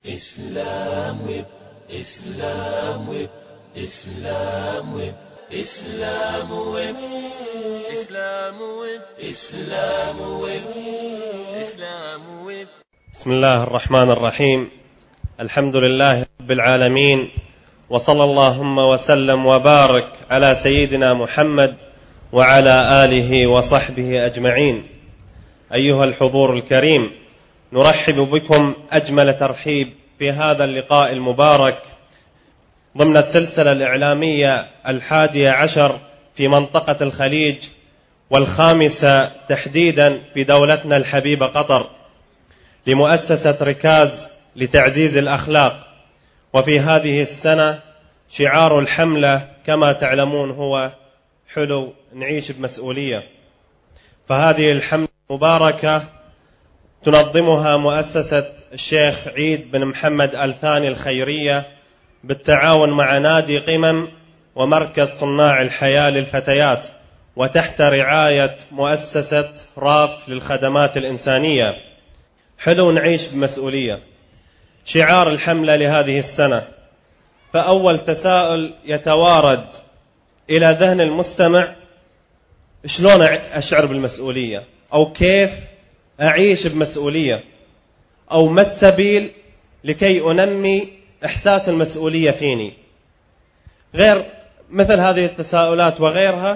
إسلام ويب إسلام ويب إسلام ويب إسلام ويب إسلام ويب إسلام ويب إسلام ويب. بسم الله الرحمن الرحيم. الحمد لله رب العالمين، وصلى اللهم وسلم وبارك على سيدنا محمد وعلى آله وصحبه أجمعين. أيها الحضور الكريم، نرحب بكم أجمل ترحيب في هذا اللقاء المبارك ضمن السلسلة الإعلامية 11 في منطقة الخليج، والخامسة تحديدا في دولتنا الحبيبة قطر، لمؤسسة ركاز لتعزيز الأخلاق. وفي هذه السنة شعار الحملة كما تعلمون هو حلو نعيش بمسؤولية. فهذه الحملة المباركة تنظمها مؤسسة الشيخ عيد بن محمد الثاني الخيرية بالتعاون مع نادي قمم ومركز صناع الحياة للفتيات، وتحت رعاية مؤسسة راف للخدمات الإنسانية. حلو نعيش بمسؤولية شعار الحملة لهذه السنة. فأول تساؤل يتوارد إلى ذهن المستمع: شلون أشعر بالمسؤولية؟ أو كيف أعيش بمسؤولية؟ أو ما السبيل لكي أنمي إحساس المسؤولية فيني؟ غير مثل هذه التساؤلات وغيرها